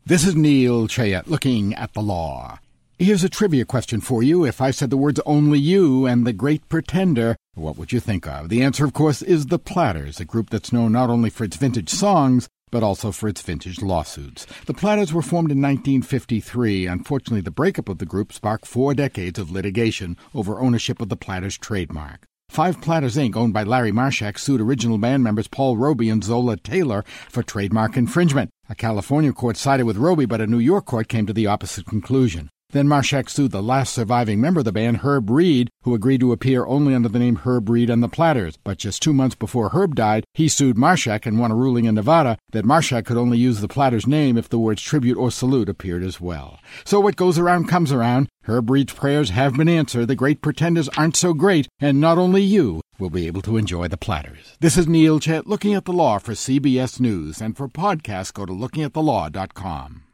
This is Neil Chayet looking at the law. Here's a trivia question for you. If I said the words Only You and The Great Pretender, what would you think of? The answer, of course, is the Platters, a group that's known not only for its vintage songs, but also for its vintage lawsuits. The Platters were formed in 1953. Unfortunately, the breakup of the group sparked 4 decades of litigation over ownership of the Platters trademark. Five Platters, Inc., owned by Larry Marshak, sued original band members Paul Roby and Zola Taylor for trademark infringement. A California court sided with Roby, but a New York court came to the opposite conclusion. Then Marshak sued the last surviving member of the band, Herb Reed, who agreed to appear only under the name Herb Reed and the Platters. But just 2 months before Herb died, he sued Marshak and won a ruling in Nevada that Marshak could only use the Platters' name if the words tribute or salute appeared as well. So what goes around comes around. Herb Reed's prayers have been answered. The Great Pretenders aren't so great, and not only you will be able to enjoy the Platters. This is Neil Chet looking at the law for CBS News, and for podcasts go to lookingatthelaw.com.